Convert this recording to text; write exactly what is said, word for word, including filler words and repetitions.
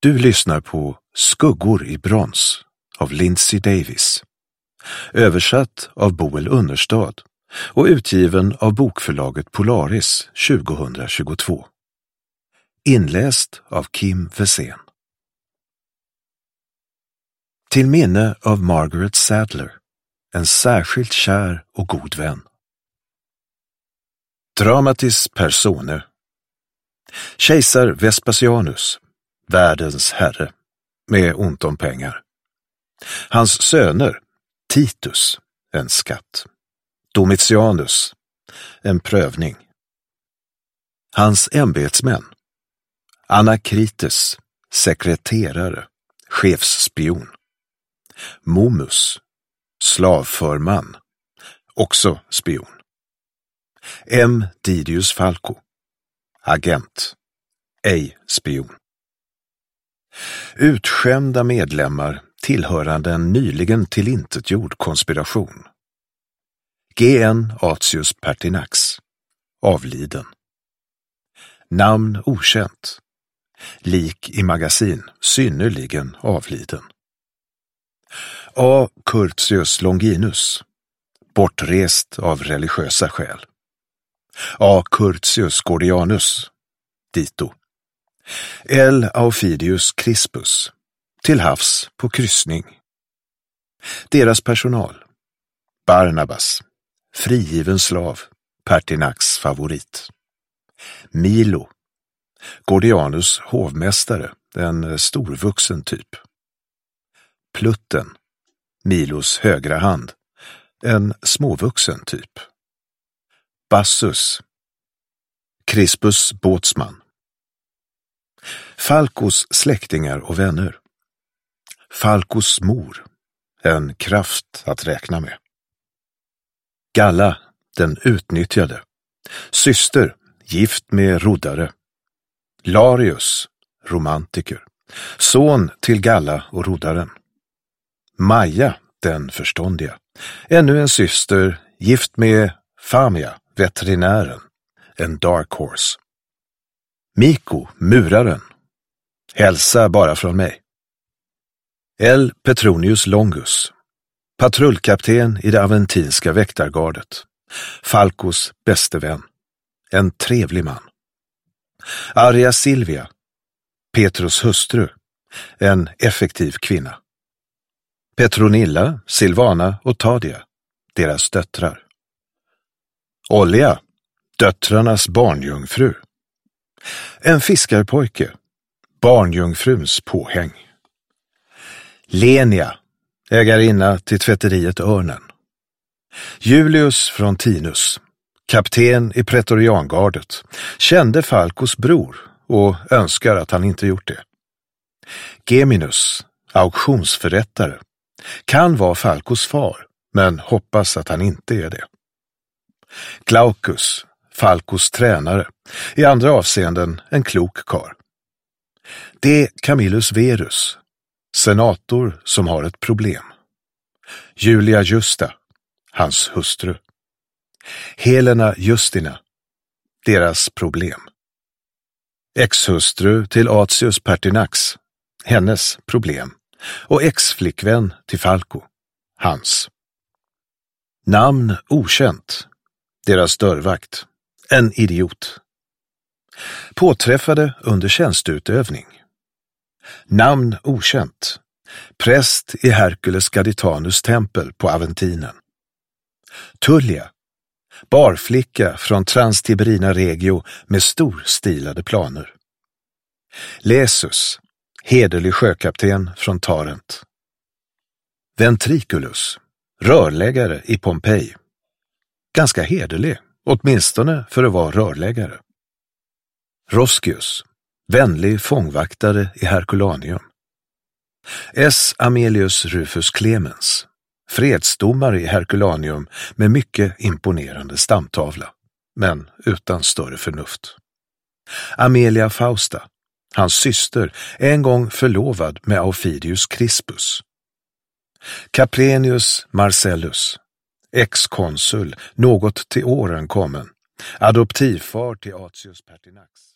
Du lyssnar på Skuggor i brons av Lindsay Davis. Översatt av Boel Understad och utgiven av bokförlaget Polaris tjugohundratjugotvå. Inläst av Kim Versén. Till minne av Margaret Sadler, en särskilt kär och god vän. Dramatis persone. Kejsar Vespasianus, världens herre, med ont om pengar. Hans söner, Titus, en skatt. Domitianus, en prövning. Hans ämbetsmän, Anakrites, sekreterare, chefsspion. Momus, slavförman, också spion. M. Didius Falco, agent, ej spion. Utskämda medlemmar tillhörande en nyligen tillintetgjord konspiration. G N Atius Pertinax, avliden. Namn okänt. Lik i magasin, synnerligen avliden. A. Curtius Longinus, bortrest av religiösa skäl. A. Curtius Gordianus, dito. L. Aufidius Crispus, till havs på kryssning. Deras personal: Barnabas, frigiven slav, Pertinax favorit. Milo, Gordianus hovmästare, en storvuxen typ. Plutten, Milos högra hand, en småvuxen typ. Bassus, Crispus båtsman. Falcos släktingar och vänner. Falcos mor, en kraft att räkna med. Galla, den utnyttjade. Syster, gift med roddare. Larius, romantiker. Son till Galla och roddaren. Maja, den förståndiga. Ännu en syster, gift med Famia, veterinären. En dark horse. Miko, muraren. Hälsa bara från mig. L. Petronius Longus, patrullkapten i det aventinska väktargardet. Falcos bäste vän. En trevlig man. Aria Silvia, Petrus hustru. En effektiv kvinna. Petronilla, Silvana och Tadia, deras döttrar. Olja, döttrarnas barnjungfru. En fiskarpojke, barnjungfruns påhäng. Lenia, ägarinna till tvätteriet Örnen. Julius Frontinus, kapten i pretoriangardet, kände Falcos bror och önskar att han inte gjort det. Geminus, auktionsförrättare, kan vara Falcos far, men hoppas att han inte är det. Glaucus, Falcos tränare, i andra avseenden en klok karl. D. Camillus Verus, senator som har ett problem. Julia Justa, hans hustru. Helena Justina, deras problem. Ex-hustru till Atius Pertinax, hennes problem. Och ex-flickvän till Falco, hans. Namn okänt, deras dörrvakt. En idiot. Påträffade under tjänsteutövning. Namn okänt. Präst i Hercules Gaditanus tempel på Aventinen. Tullia, barflicka från Transtiberina Regio med storstilade planer. Lesus, hederlig sjökapten från Tarent. Ventriculus, rörläggare i Pompeji. Ganska hederlig, åtminstone för att vara rörläggare. Roscius, vänlig fångvaktare i Herculaneum. S. Amelius Rufus Clemens, fredsdomare i Herculaneum med mycket imponerande stamtavla, men utan större förnuft. Amelia Fausta, hans syster, en gång förlovad med Aufidius Crispus. Caprenius Marcellus, ex-konsul, något till åren kommen, adoptivfar till Atius Pertinax.